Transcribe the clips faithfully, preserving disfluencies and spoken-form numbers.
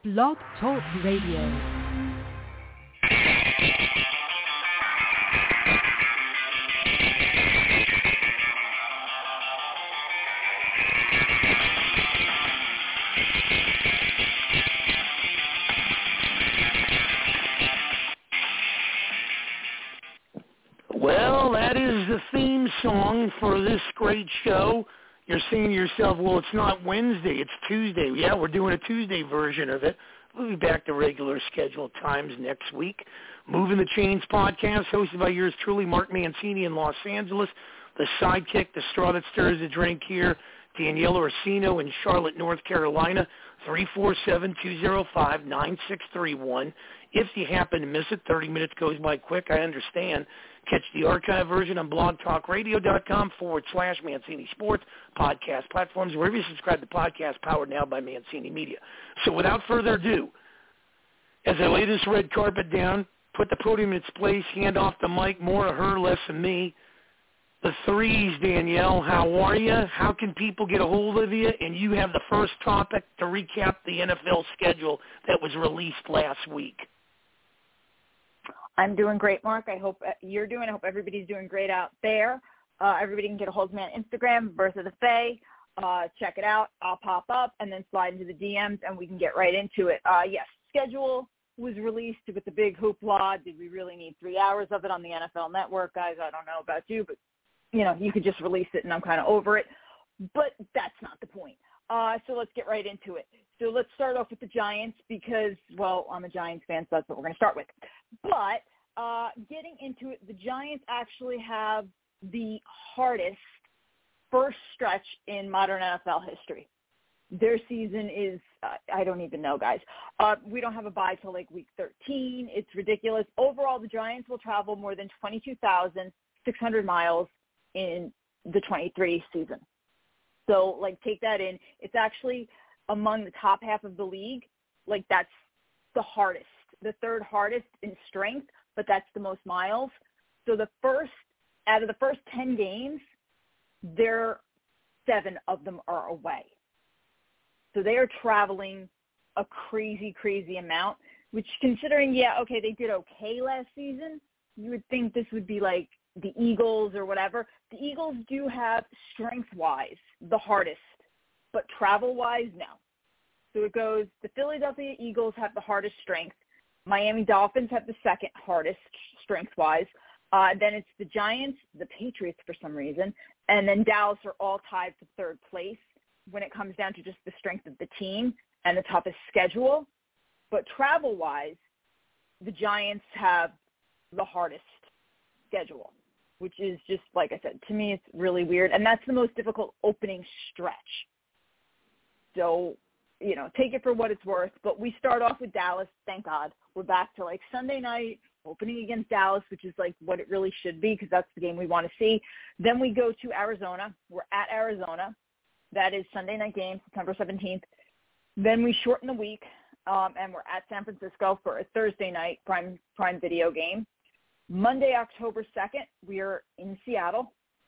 Blog Talk Radio. Well, that is the theme song for this great show. You're saying to yourself, well, it's not Wednesday, it's Tuesday. Yeah, we're doing a Tuesday version of it. We'll be back to regular scheduled times next week. Moving the Chains podcast, hosted by yours truly, Mark Mancini in Los Angeles. The sidekick, the straw that stirs the drink here, Danielle Orsino in Charlotte, North Carolina, three four seven, two zero five, nine six three one. If you happen to miss it, thirty minutes goes by quick, I understand. Catch the archive version on blogtalkradio.com forward slash Mancini Sports, podcast platforms, wherever you subscribe to podcasts powered now by Mancini Media. So without further ado, as I lay this red carpet down, put the podium in its place, hand off the mic, more of her, less of me. The threes, Danielle, how are you? How can people get a hold of you? And you have the first topic to recap the N F L schedule that was released last week. I'm doing great, Mark. I hope you're doing. I hope everybody's doing great out there. Uh, everybody can get a hold of me on Instagram, Birth of the Fae. Uh, check it out. I'll pop up and then slide into the D Ms, and we can get right into it. Uh, yes, schedule was released with the big hoopla. Did we really need three hours of it on the N F L Network, guys? I don't know about you, but, you know, you could just release it, and I'm kind of over it. But that's not the point. Uh, so let's get right into it. So let's start off with the Giants because, well, I'm a Giants fan, so that's what we're going to start with. But uh, getting into it, the Giants actually have the hardest first stretch in modern N F L history. Their season is, uh, I don't even know, guys. Uh, we don't have a bye till like week thirteen. It's ridiculous. Overall, the Giants will travel more than twenty-two thousand six hundred miles in the twenty-three season. So, like, take that in. It's actually among the top half of the league. Like, that's the hardest, the third hardest in strength, but that's the most miles. So the first, out of the first ten games, there, seven of them are away. So they are traveling a crazy, crazy amount, which considering, yeah, okay, they did okay last season, you would think this would be like the Eagles or whatever. The Eagles do have strength-wise the hardest, but travel-wise, no. So it goes, the Philadelphia Eagles have the hardest strength. Miami Dolphins have the second hardest strength-wise. Uh, then it's the Giants, the Patriots for some reason, and then Dallas are all tied for third place when it comes down to just the strength of the team and the toughest schedule. But travel-wise, the Giants have the hardest schedule, which is just, like I said, to me it's really weird. And that's the most difficult opening stretch. So, you know, take it for what it's worth. But we start off with Dallas, thank God. We're back to, like, Sunday night, opening against Dallas, which is, like, what it really should be because that's the game we want to see. Then we go to Arizona. We're at Arizona. That is Sunday night game, September seventeenth. Then we shorten the week, um, and we're at San Francisco for a Thursday night prime prime video game. Monday, October second, we are in Seattle.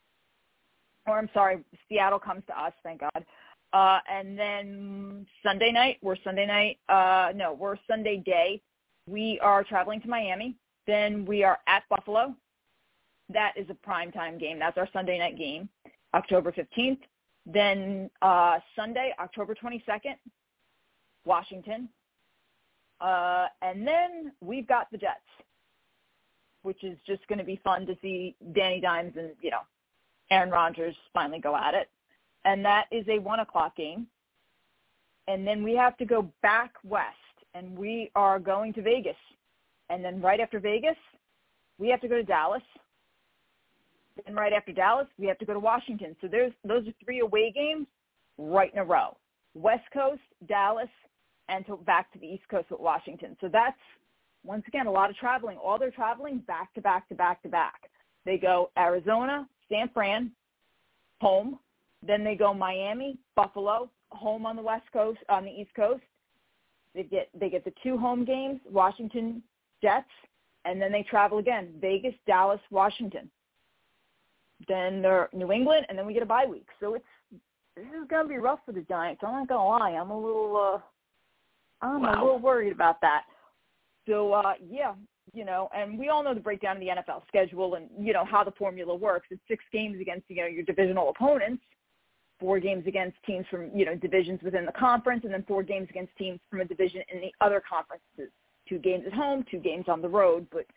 Or I'm sorry, Seattle comes to us, thank God. Uh, and then Sunday night, we're Sunday night, uh, no, we're Sunday day. We are traveling to Miami. Then we are at Buffalo. That is a primetime game. That's our Sunday night game, October fifteenth. Then uh, Sunday, October twenty-second, Washington. Uh, and then we've got the Jets, which is just going to be fun to see Danny Dimes and, you know, Aaron Rodgers finally go at it. And that is a one o'clock game. And then we have to go back west, and we are going to Vegas. And then right after Vegas, we have to go to Dallas. And right after Dallas, we have to go to Washington. So there's those are three away games right in a row. West Coast, Dallas, and to, back to the East Coast with Washington. So that's, once again, a lot of traveling. All they're traveling back to back to back to back. They go Arizona, San Fran, home. Then they go Miami, Buffalo, home on the West Coast, on the East Coast. They get they get the two home games, Washington, Jets, and then they travel again, Vegas, Dallas, Washington. Then they're New England, and then we get a bye week. So it's this is gonna be rough for the Giants. I'm not gonna lie. I'm a little uh, I'm wow. a little worried about that. So, uh, yeah, you know, and we all know the breakdown of the N F L schedule and, you know, how the formula works. It's six games against, you know, your divisional opponents, four games against teams from, you know, divisions within the conference, and then four games against teams from a division in the other conferences. Two games at home, two games on the road. But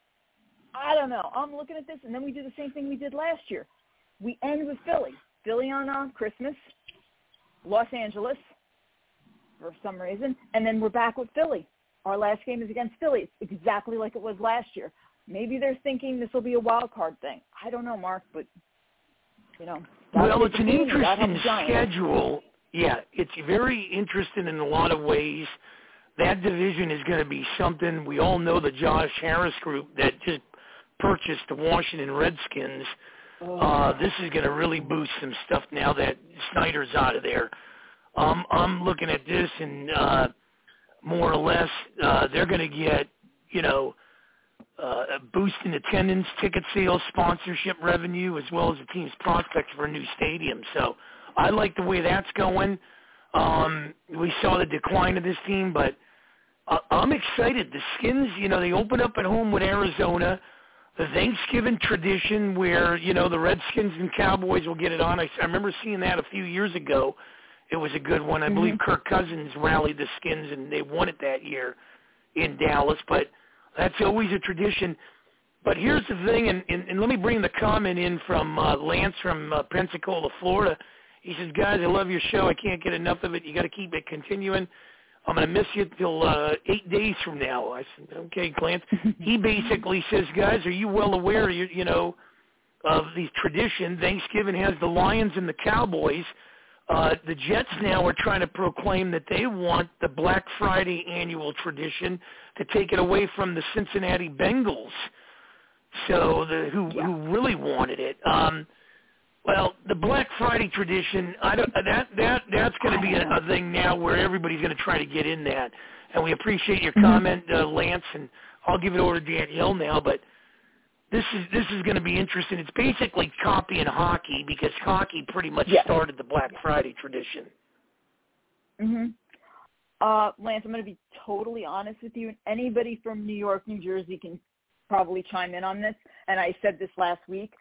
I don't know. I'm looking at this, and then we do the same thing we did last year. We end with Philly. Philly on uh, Christmas, Los Angeles for some reason, and then we're back with Philly. Our last game is against Philly. It's exactly like it was last year. Maybe they're thinking this will be a wild card thing. I don't know, Mark, but, you know. Well, it's an interesting schedule. Yeah, it's very interesting in a lot of ways. That division is going to be something. We all know the Josh Harris group that just purchased the Washington Redskins. Uh, this is going to really boost some stuff now that Snyder's out of there. Um, I'm looking at this, and uh, more or less uh, they're going to get, you know, uh, a boost in attendance, ticket sales, sponsorship revenue, as well as the team's prospects for a new stadium. So I like the way that's going. Um, we saw the decline of this team, but uh, I'm excited. The Skins, you know, they open up at home with Arizona. The Thanksgiving tradition where, you know, the Redskins and Cowboys will get it on. I, I remember seeing that a few years ago. It was a good one. I mm-hmm. believe Kirk Cousins rallied the Skins, and they won it that year in Dallas. But that's always a tradition. But here's the thing, and, and, and let me bring the comment in from uh, Lance from uh, Pensacola, Florida. He says, guys, I love your show. I can't get enough of it. You got to keep it continuing. I'm going to miss you till uh, eight days from now. I said, okay, Lance. He basically says, guys, are you well aware, you, you know, of the tradition? Thanksgiving has the Lions and the Cowboys. Uh, the Jets now are trying to proclaim that they want the Black Friday annual tradition to take it away from the Cincinnati Bengals, so the, who, yeah. who really wanted it. Um, well, the Black Friday tradition, I don't, that that that's going to be a, a thing now where everybody's going to try to get in that. And we appreciate your comment, uh, Lance, and I'll give it over to Danielle now. But this is this is going to be interesting. It's basically copying hockey because hockey pretty much yes. started the Black Friday tradition. Mhm. Uh, Lance, I'm going to be totally honest with you. Anybody from New York, New Jersey can probably chime in on this. And I said this last week.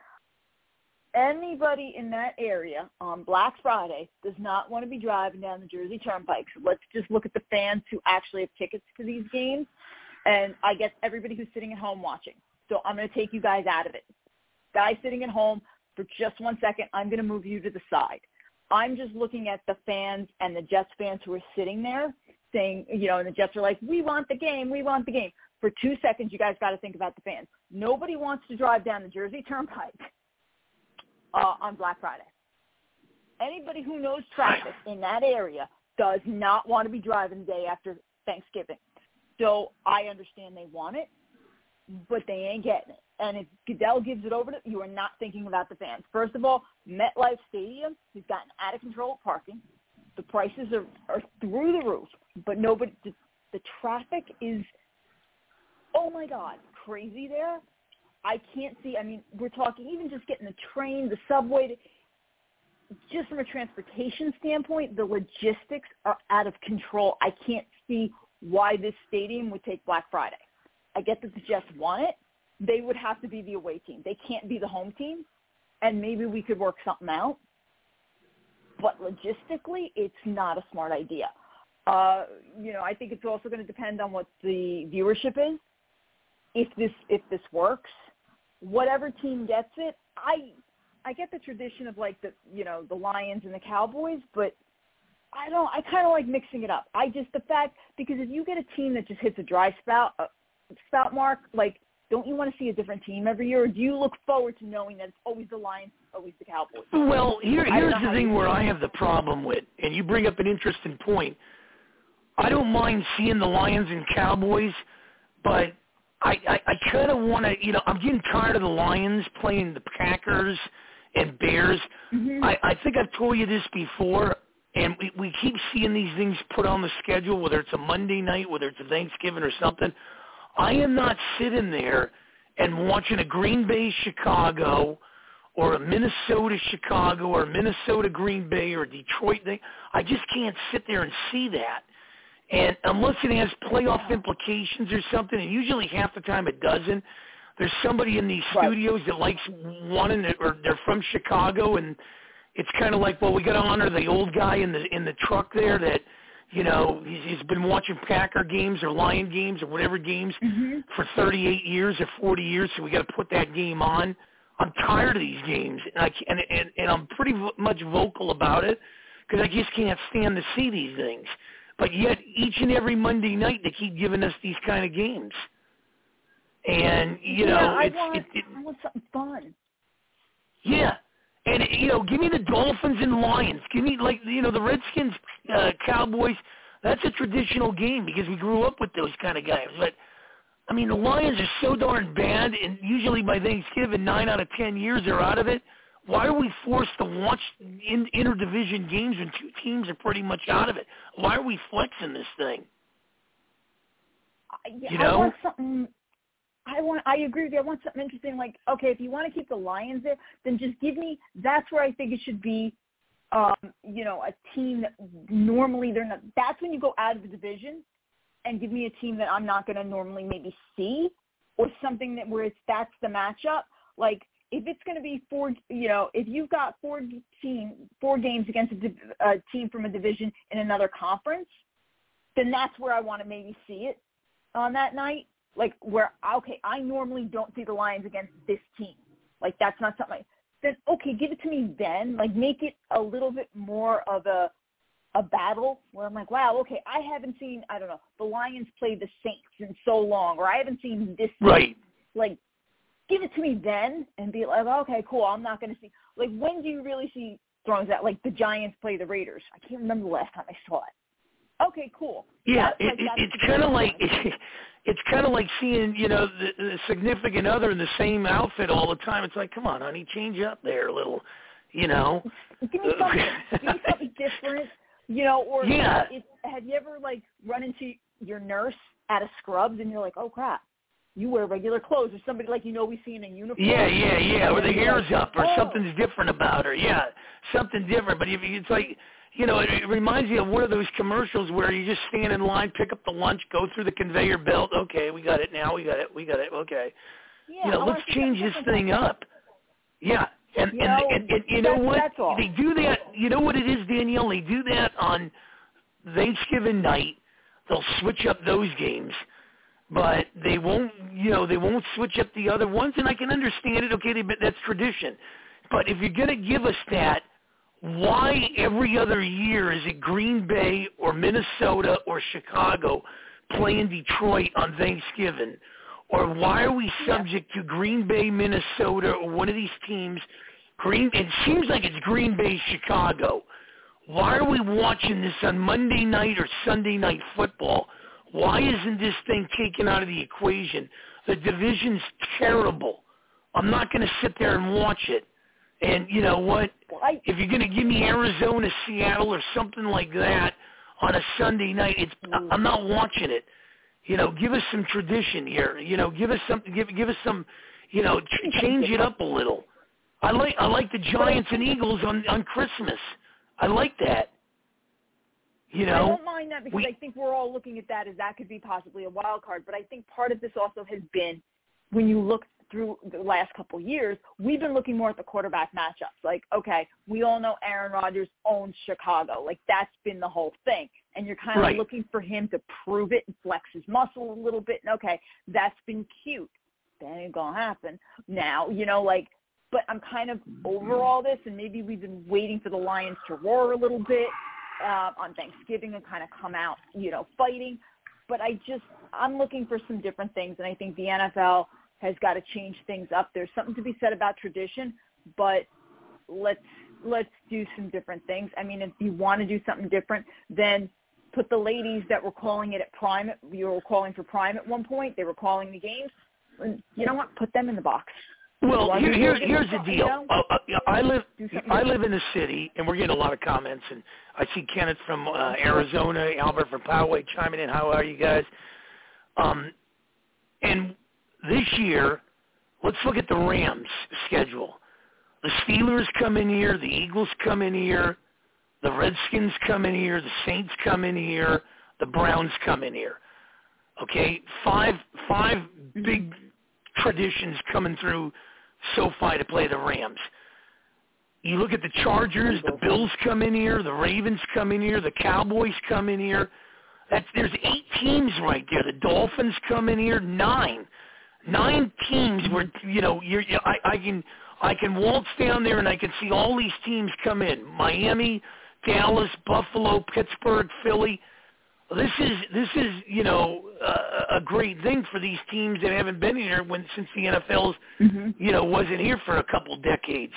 Anybody in that area on Black Friday does not want to be driving down the Jersey Turnpike. So let's just look at the fans who actually have tickets to these games. And I guess everybody who's sitting at home watching. So I'm going to take you guys out of it. Guys sitting at home, for just one second, I'm going to move you to the side. I'm just looking at the fans and the Jets fans who are sitting there saying, you know, and the Jets are like, we want the game, we want the game. For two seconds, you guys got to think about the fans. Nobody wants to drive down the Jersey Turnpike uh, on Black Friday. Anybody who knows traffic in that area does not want to be driving the day after Thanksgiving. So I understand they want it, but they ain't getting it. And if Goodell gives it over to you, are not thinking about the fans. First of all, MetLife Stadium has gotten out of control of parking. The prices are, are through the roof, but nobody. The, the traffic is, oh my God, crazy there. I can't see. I mean, we're talking even just getting the train, the subway. To, just from a transportation standpoint, the logistics are out of control. I can't see why this stadium would take Black Friday. I get that the Jets want it. They would have to be the away team. They can't be the home team, and maybe we could work something out. But logistically, it's not a smart idea. Uh, you know, I think it's also going to depend on what the viewership is. If this if this works, whatever team gets it, I I get the tradition of like the you know the Lions and the Cowboys, but I don't. I kind of like mixing it up. I just the fact because if you get a team that just hits a dry spout uh, spout mark, like don't you want to see a different team every year, or do you look forward to knowing that it's always the Lions, always the Cowboys? Well, here, here's the thing where I have the problem with, and you bring up an interesting point. I don't mind seeing the Lions and Cowboys, but I, I, I kind of want to, you know, I'm getting tired of the Lions playing the Packers and Bears. Mm-hmm. I, I think I've told you this before, and we, we keep seeing these things put on the schedule, whether it's a Monday night, whether it's a Thanksgiving or something. I am not sitting there and watching a Green Bay Chicago or a Minnesota Chicago or a Minnesota Green Bay or a Detroit thing. I just can't sit there and see that. And unless it has playoff implications or something, and usually half the time it doesn't, there's somebody in these Right. studios that likes wanting it, or they're from Chicago, and it's kind of like, well, we got to honor the old guy in the in the truck there that, you know, he's, he's been watching Packer games or Lion games or whatever games mm-hmm. for thirty-eight years or forty years, so we got to put that game on. I'm tired of these games, and I and and, and I'm pretty vo- much vocal about it because I just can't stand to see these things. But yet, each and every Monday night, they keep giving us these kind of games. And, you yeah, know, I it's, want, it, it, I want something fun. yeah. And, you know, give me the Dolphins and Lions. Give me, like, you know, the Redskins, uh, Cowboys. That's a traditional game because we grew up with those kind of guys. But, I mean, the Lions are so darn bad, and usually by Thanksgiving, nine out of ten years they're out of it. Why are we forced to watch in, interdivision games when two teams are pretty much out of it? Why are we flexing this thing? I, yeah, You know? I want something. I want. I agree with you. I want something interesting. Like, okay, if you want to keep the Lions there, then just give me. That's where I think it should be. Um, you know, a team that normally they're not. That's when you go out of the division, and give me a team that I'm not going to normally maybe see, or something that where it's that's the matchup. Like, if it's going to be four, you know, if you've got four team four games against a, div, a team from a division in another conference, then that's where I want to maybe see it on that night. Like, where, okay, I normally don't see the Lions against this team. Like, that's not something like, then, okay, give it to me then. Like, make it a little bit more of a a battle where I'm like, wow, okay, I haven't seen, I don't know, the Lions play the Saints in so long, or I haven't seen this. Right. Like, give it to me then and be like, okay, cool, I'm not going to see. Like, when do you really see throws out? Like, the Giants play the Raiders. I can't remember the last time I saw it. Okay, cool. Yeah, that's it, like, it, that's it's kind of like it's kind of like seeing, you know, the, the significant other in the same outfit all the time. It's like, come on, honey, change up there a little, you know. Give me something. Give me something different, you know. Or yeah. It, have you ever like run into your nurse at a Scrubs and you're like, oh crap, you wear regular clothes, or somebody like you know we see in a uniform. Yeah, yeah, yeah. Or the hair's like, up, or oh. something's different about her. Yeah, something different. But if it's like. You know, it, it reminds me of one of those commercials where you just stand in line, pick up the lunch, go through the conveyor belt. Okay, we got it now. We got it. We got it. Okay. Yeah, you know, I let's change this thing up. Yeah. And, you and, know, and, and you know that's, what? That's all. They do that. You know what it is, Danielle? They do that on Thanksgiving night. They'll switch up those games. But they won't, you know, they won't switch up the other ones. And I can understand it. Okay, they, that's tradition. But if you're going to give us that, why every other year is it Green Bay or Minnesota or Chicago playing Detroit on Thanksgiving? Or why are we subject to Green Bay, Minnesota, or one of these teams? Green. It seems like it's Green Bay, Chicago. Why are we watching this on Monday night or Sunday night football? Why isn't this thing taken out of the equation? The division's terrible. I'm not going to sit there and watch it. And you know what? If you're going to give me Arizona, Seattle, or something like that on a Sunday night, it's I'm not watching it. You know, give us some tradition here. You know, give us something. Give give us some. You know, ch- change it up a little. I like I like the Giants and Eagles on on Christmas. I like that. You know, I don't mind that because we, I think we're all looking at that as that could be possibly a wild card. But I think part of this also has been when you look through the last couple of years, we've been looking more at the quarterback matchups. Like, okay, we all know Aaron Rodgers owns Chicago. Like, that's been the whole thing. And you're kind of right. looking for him to prove it and flex his muscle a little bit. And, okay, that's been cute. That ain't going to happen now, you know, like, but I'm kind of over all this, and maybe we've been waiting for the Lions to roar a little bit uh, on Thanksgiving and kind of come out, you know, fighting. But I just, I'm looking for some different things, and I think the N F L – has got to change things up. There's something to be said about tradition, but let's let's do some different things. I mean, if you want to do something different, then put the ladies that were calling it at Prime. You were calling for Prime at one point. They were calling the games. And you know what? Put them in the box. Well, here, here, here's the deal. You know? uh, uh, I live I live in the city, and we're getting a lot of comments. And I see Kenneth from uh, Arizona, Albert from Poway chiming in. How are you guys? Um, and this year, let's look at the Rams' schedule. The Steelers come in here. The Eagles come in here. The Redskins come in here. The Saints come in here. the Browns come in here. Okay, five five big traditions coming through SoFi to play the Rams. You look at the Chargers, the Bills come in here, the Ravens come in here, the Cowboys come in here. That's, there's eight teams right there. The Dolphins come in here, nine. Nine teams where, you know, you're, you I, I can I can waltz down there and I can see all these teams come in. Miami, Dallas, Buffalo, Pittsburgh, Philly. This is, this is you know, uh, a great thing for these teams that haven't been here when since the N F L's, mm-hmm. you know, wasn't here for a couple decades.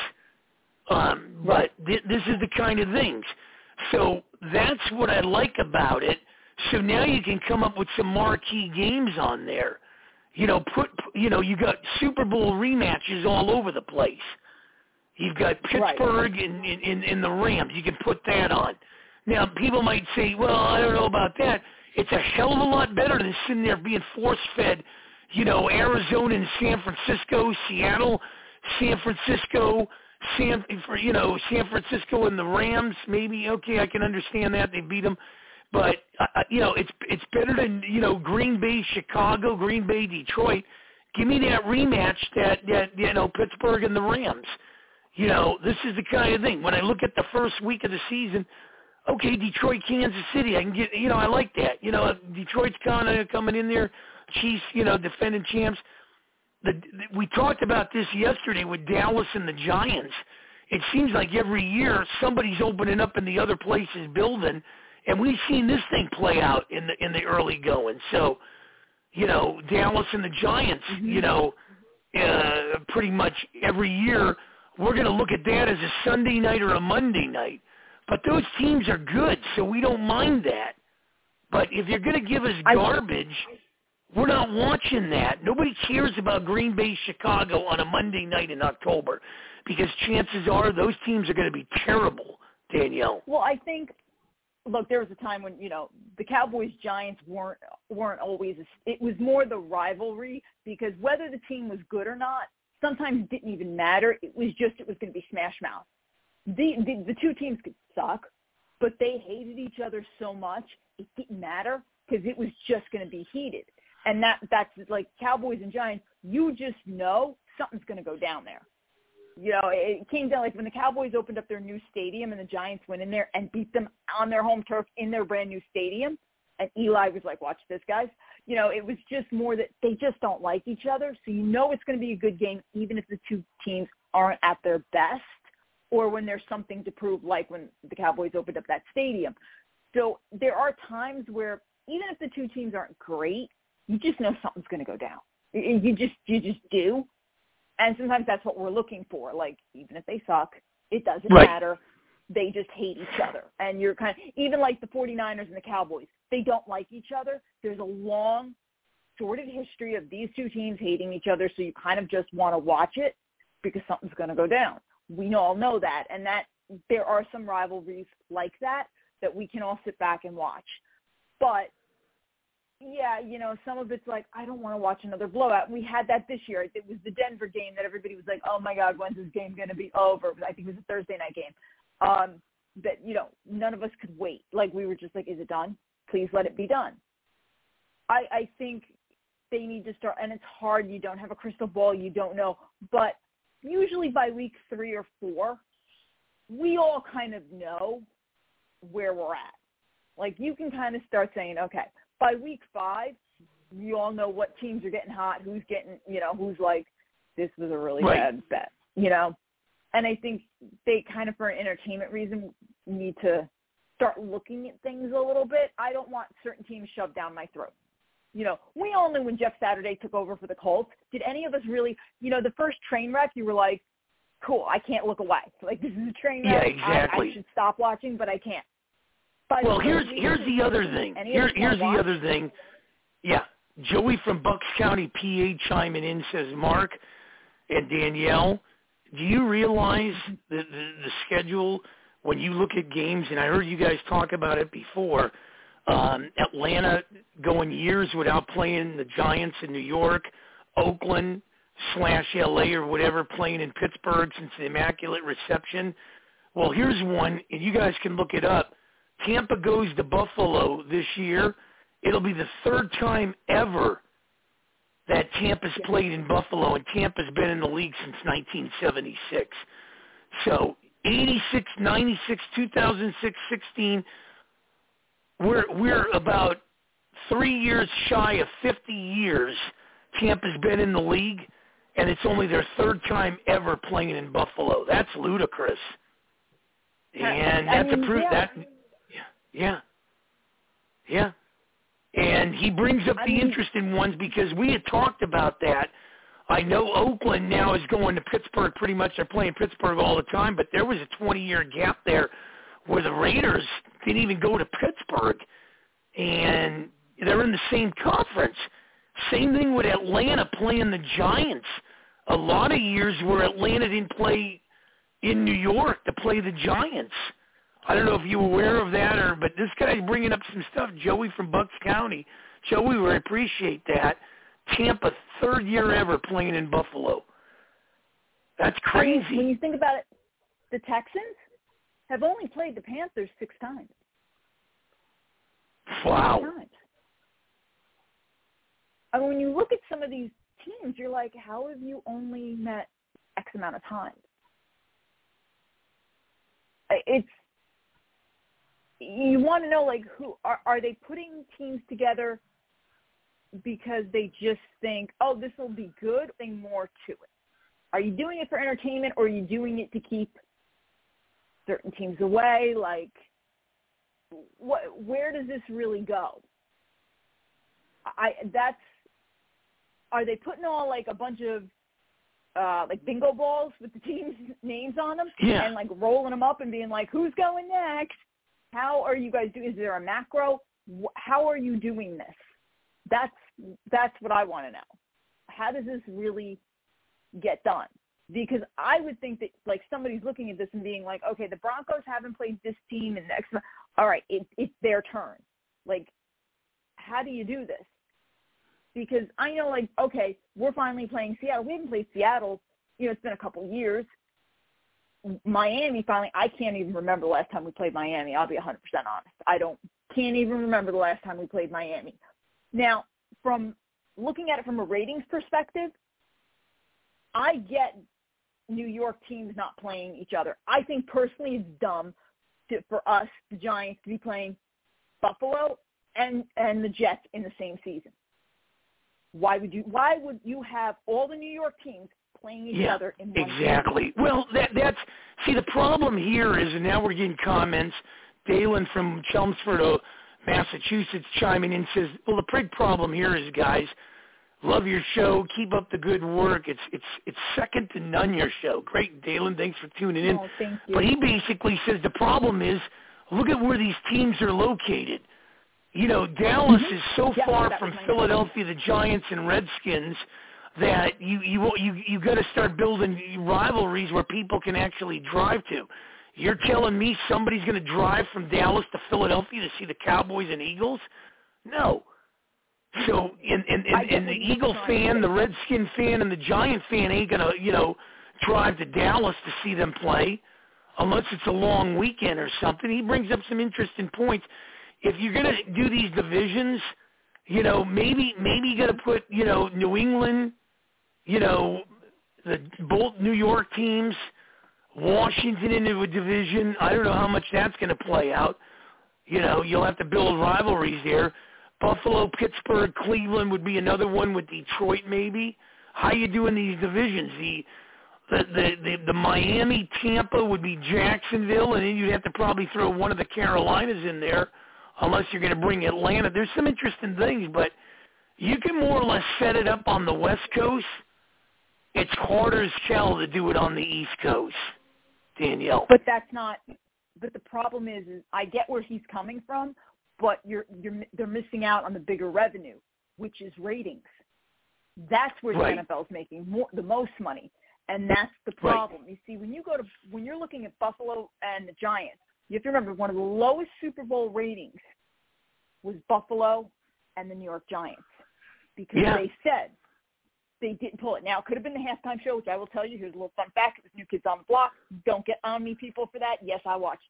Um, but th- this is the kind of things. So that's what I like about it. So now you can come up with some marquee games on there. You know, put you know, you got Super Bowl rematches all over the place. You've got Pittsburgh right. and, and, and the Rams. You can put that on. Now, people might say, well, I don't know about that. It's a hell of a lot better than sitting there being force-fed, you know, Arizona and San Francisco, Seattle, San Francisco, San, for you know, San Francisco and the Rams. Maybe, okay, I can understand that. They beat them. But, uh, you know, it's it's better than, you know, Green Bay, Chicago, Green Bay, Detroit. Give me that rematch that, that, you know, Pittsburgh and the Rams. You know, this is the kind of thing. When I look at the first week of the season, okay, Detroit, Kansas City, I can get, you know, I like that. You know, Detroit's kind of coming in there, Chiefs, you know, defending champs. The, the, we talked about this yesterday with Dallas and the Giants. It seems like every year somebody's opening up in the other places building. And we've seen this thing play out in the in the early going. So, you know, Dallas and the Giants, mm-hmm. you know, uh, pretty much every year we're going to look at that as a Sunday night or a Monday night. But those teams are good, so we don't mind that. But if you're going to give us garbage, we're not watching that. Nobody cares about Green Bay, Chicago on a Monday night in October because chances are those teams are going to be terrible, Danielle. Well, I think – look, there was a time when, you know, the Cowboys-Giants weren't weren't always – it was more the rivalry because whether the team was good or not sometimes didn't even matter. It was just it was going to be smash mouth. The, the the two teams could suck, but they hated each other so much it didn't matter because it was just going to be heated. And that that's like Cowboys and Giants, you just know something's going to go down there. You know, it came down like when the Cowboys opened up their new stadium and the Giants went in there and beat them on their home turf in their brand new stadium. And Eli was like, watch this, guys. You know, it was just more that they just don't like each other. So you know it's going to be a good game even if the two teams aren't at their best or when there's something to prove like when the Cowboys opened up that stadium. So there are times where even if the two teams aren't great, you just know something's going to go down. You just you just do. And sometimes that's what we're looking for. Like, even if they suck, it doesn't right. matter. They just hate each other. And you're kind of – even like the 49ers and the Cowboys, they don't like each other. There's a long, sordid history of these two teams hating each other, so you kind of just want to watch it because something's going to go down. We all know that. And that there are some rivalries like that that we can all sit back and watch. But – yeah, you know, some of it's like, I don't want to watch another blowout. We had that this year. It was the Denver game that everybody was like, oh, my God, when's this game going to be over? I think it was a Thursday night game. Um, that, you know, none of us could wait. Like, we were just like, is it done? Please let it be done. I, I think they need to start, and it's hard. You don't have a crystal ball. You don't know. But usually by week three or four, we all kind of know where we're at. Like, you can kind of start saying, okay, by week five, you all know what teams are getting hot, who's getting, you know, who's like, this was a really right. bad bet, you know. And I think they kind of, for an entertainment reason, need to start looking at things a little bit. I don't want certain teams shoved down my throat. You know, we all knew when Jeff Saturday took over for the Colts. Did any of us really, you know, the first train wreck, you were like, cool, I can't look away. Like, this is a train wreck. Yeah, exactly. I, I should stop watching, but I can't. Well, here's here's the other thing. Here, here's the other thing. Yeah, Joey from Bucks County, P A, chiming in says, Mark and Danielle, do you realize the, the, the schedule when you look at games, and I heard you guys talk about it before, um, Atlanta going years without playing the Giants in New York, Oakland slash L A or whatever playing in Pittsburgh since the Immaculate Reception. Well, here's one, and you guys can look it up. Tampa goes to Buffalo this year, it'll be the third time ever that Tampa's played in Buffalo, and Tampa's been in the league since nineteen seventy-six. So eighty-six, ninety-six, two thousand six, sixteen, we're we're about three years shy of fifty years Tampa's been in the league, and it's only their third time ever playing in Buffalo. That's ludicrous. And I that's mean, a proof yeah. that, yeah, yeah. And he brings up I the mean, interesting ones because we had talked about that. I know Oakland now is going to Pittsburgh pretty much. They're playing Pittsburgh all the time, but there was a twenty-year gap there where the Raiders didn't even go to Pittsburgh, and they're in the same conference. Same thing with Atlanta playing the Giants. A lot of years where Atlanta didn't play in New York to play the Giants. I don't know if you're aware of that, or but this guy's bringing up some stuff. Joey from Bucks County. Joey, we appreciate that. Tampa, third year ever playing in Buffalo. That's crazy. I mean, when you think about it, the Texans have only played the Panthers six times. Wow. Six times. I mean, when you look at some of these teams, you're like, how have you only met X amount of times? It's you want to know, like, who are are they putting teams together because they just think, oh, this will be good, or more to it? Are you doing it for entertainment, or are you doing it to keep certain teams away? Like, what? Where does this really go? I that's are they putting all like a bunch of uh, like bingo balls with the teams' names on them, yeah. and like rolling them up and being like, who's going next? How are you guys doing? Is there a macro? How are you doing this? That's that's what I want to know. How does this really get done? Because I would think that like somebody's looking at this and being like, okay, the Broncos haven't played this team and next, all right, it, it's their turn. Like, how do you do this? Because I know, like, okay, we're finally playing Seattle. We haven't played Seattle. You know, it's been a couple years. Miami finally, I can't even remember the last time we played Miami. I'll be one hundred percent honest. I don't, can't even remember the last time we played Miami. Now, from looking at it from a ratings perspective, I get New York teams not playing each other. I think personally it's dumb to, for us, the Giants, to be playing Buffalo and, and the Jets in the same season. Why would you? Why would you have all the New York teams playing each yeah, other in one exactly. season? Well, that, that's see the problem here is, and now we're getting comments. Dalen from Chelmsford, uh, Massachusetts, chiming in says, "Well, the big problem here is, guys, love your show. Keep up the good work. It's it's it's second to none. Your show, great, Dalen. Thanks for tuning in." Oh, thank you. But he basically says the problem is, look at where these teams are located. You know, Dallas mm-hmm. is so yeah, far from Philadelphia, the Giants and Redskins, that you you you you got to start building rivalries where people can actually drive to. You're telling me somebody's going to drive from Dallas to Philadelphia to see the Cowboys and Eagles? No. So, and and and, and the Eagle fan, the Redskin fan, and the Giant fan ain't going to, you know, drive to Dallas to see them play unless it's a long weekend or something. He brings up some interesting points. If you're going to do these divisions, you know, maybe maybe you got to put, you know, New England, you know, the both New York teams, Washington into a division. I don't know how much that's going to play out. You know, you'll have to build rivalries there. Buffalo, Pittsburgh, Cleveland would be another one with Detroit maybe. How you doing these divisions? The the, the the the Miami, Tampa would be Jacksonville, and then you'd have to probably throw one of the Carolinas in there. Unless you're going to bring Atlanta. There's some interesting things, but you can more or less set it up on the West Coast. It's harder as hell to do it on the East Coast, Danielle. But that's not – but the problem is, is I get where he's coming from, but you're you're they're missing out on the bigger revenue, which is ratings. That's where right. the N F L is making more, the most money, and that's the problem. Right. You see, when you go to – when you're looking at Buffalo and the Giants, you have to remember one of the lowest Super Bowl ratings was Buffalo and the New York Giants because yeah. they said they didn't pull it. Now, it could have been the halftime show, which I will tell you. Here's a little fun fact. It was New Kids on the Block. Don't get on me, people, for that. Yes, I watched it.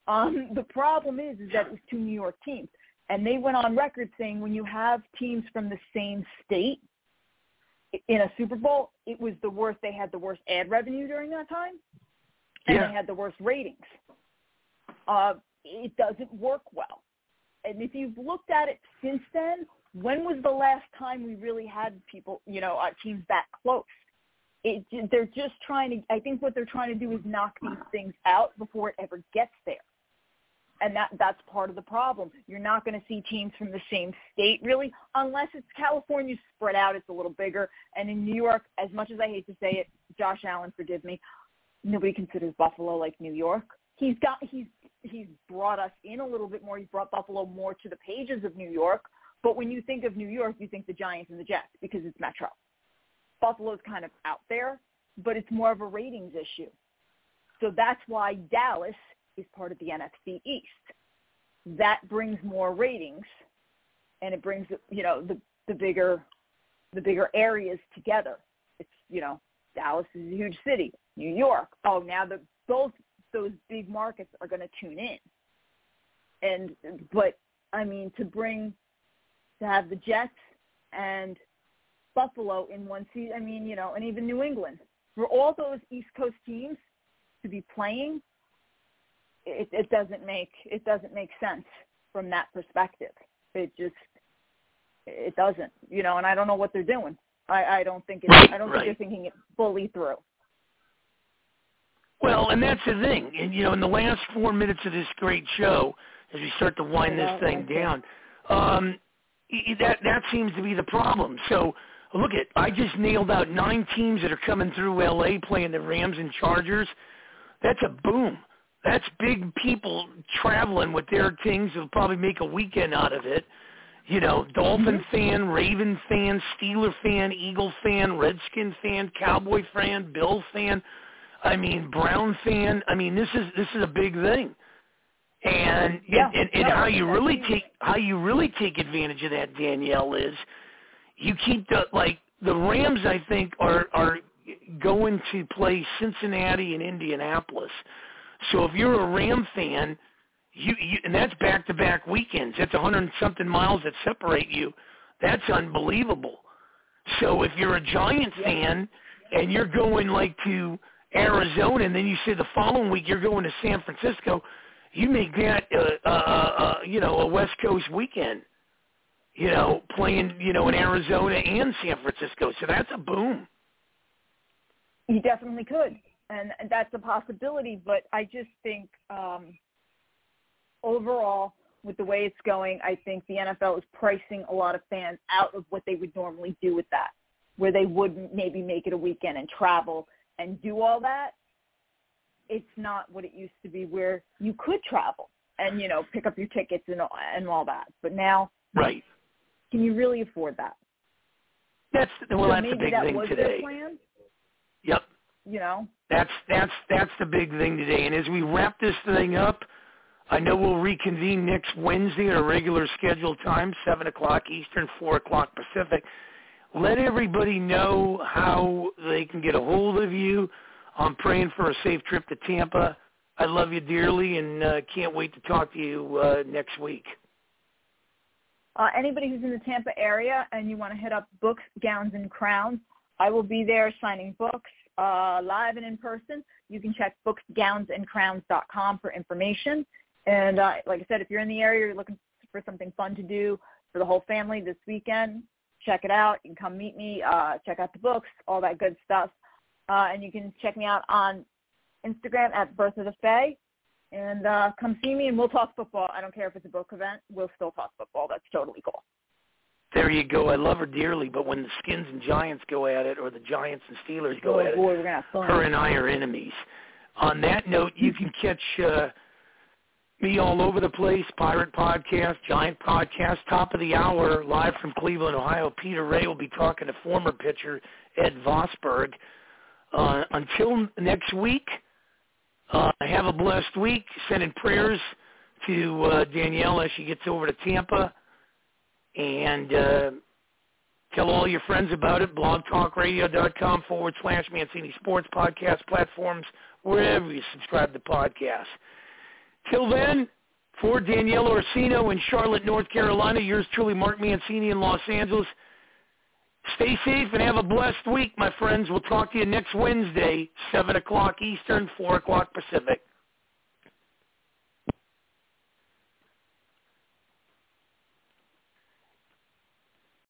Um, the problem is, is that it was two New York teams. And they went on record saying when you have teams from the same state in a Super Bowl, it was the worst. They had the worst ad revenue during that time, and yeah. they had the worst ratings. Uh, it doesn't work well. And if you've looked at it since then, when was the last time we really had people, you know, uh, teams that close? It, they're just trying to – I think what they're trying to do is knock these things out before it ever gets there. And that that's part of the problem. You're not going to see teams from the same state, really, unless it's California spread out. It's a little bigger. And in New York, as much as I hate to say it, Josh Allen, forgive me, nobody considers Buffalo like New York. He's got he's he's brought us in a little bit more. He's brought Buffalo more to the pages of New York. But when you think of New York, you think the Giants and the Jets because it's Metro. Buffalo's kind of out there, but it's more of a ratings issue. So that's why Dallas is part of the N F C East. That brings more ratings, and it brings, you know, the, the bigger the bigger areas together. It's, you know, Dallas is a huge city. New York, oh, now the both those big markets are going to tune in. And but I mean, to bring to have the Jets and Buffalo in one season, I mean, you know, and even New England, for all those East Coast teams to be playing. It, it doesn't make it doesn't make sense from that perspective. It just it doesn't, you know. And I don't know what they're doing. I, I don't think it's, right, I don't right. think they're thinking it fully through. Well, and that's the thing. And you know, in the last four minutes of this great show, as we start to wind this thing down, um, that that seems to be the problem. So look at I just nailed out nine teams that are coming through L A playing the Rams and Chargers. That's a boom. That's big people traveling with their things. They'll probably make a weekend out of it. You know, Dolphin mm-hmm. fan, Raven fan, Steeler fan, Eagle fan, Redskin fan, Cowboy fan, Bill fan. I mean, Brown fan. I mean, this is this is a big thing. And yeah, and, and, and no, how you really easy. take how you really take advantage of that, Danielle, is you keep the like the Rams. I think are are going to play Cincinnati and Indianapolis. So if you're a Ram fan, you, you and that's back-to-back weekends. That's a hundred and something miles that separate you. That's unbelievable. So if you're a Giants yeah. fan and you're going like to Arizona, and then you say the following week you're going to San Francisco, you make that uh, uh, uh, you know a West Coast weekend. You know, playing you know in Arizona and San Francisco. So that's a boom. You definitely could. And that's a possibility, but I just think um, overall, with the way it's going, I think the N F L is pricing a lot of fans out of what they would normally do with that, where they would maybe make it a weekend and travel and do all that. It's not what it used to be where you could travel and, you know, pick up your tickets and, and all that. But now, right? Can you really afford that? That's well, so that's maybe the big that thing was today. Their plan? Yep. You know? That's that's that's the big thing today. And as we wrap this thing up, I know we'll reconvene next Wednesday at a regular scheduled time, seven o'clock Eastern, four o'clock Pacific. Let everybody know how they can get a hold of you. I'm praying for a safe trip to Tampa. I love you dearly and uh, can't wait to talk to you uh, next week. Uh, anybody who's in the Tampa area and you want to hit up Books, Gowns, and Crowns, I will be there signing books. Uh, live and in person. You can check books gowns and crowns dot com for information. And uh, like I said, if you're in the area, you're looking for something fun to do for the whole family this weekend, check it out. You can come meet me, uh, check out the books, all that good stuff. Uh, and you can check me out on Instagram at Birth of the Fae. And uh, come see me, and we'll talk football. I don't care if it's a book event. We'll still talk football. That's totally cool. There you go. I love her dearly, but when the Skins and Giants go at it, or the Giants and Steelers go oh, at boy, it, we're gonna have fun. her and I are enemies. On that note, you can catch uh, me all over the place, Pirate Podcast, Giant Podcast, top of the hour, live from Cleveland, Ohio. Peter Ray will be talking to former pitcher Ed Vosberg. Uh, until next week, uh, have a blessed week. Sending prayers to uh, Danielle as she gets over to Tampa. And uh, tell all your friends about it, blogtalkradio.com forward slash Mancini Sports Podcast platforms, wherever you subscribe to podcasts. Till then, for Danielle Orsino in Charlotte, North Carolina, yours truly, Mark Mancini in Los Angeles. Stay safe and have a blessed week, my friends. We'll talk to you next Wednesday, seven o'clock Eastern, four o'clock Pacific.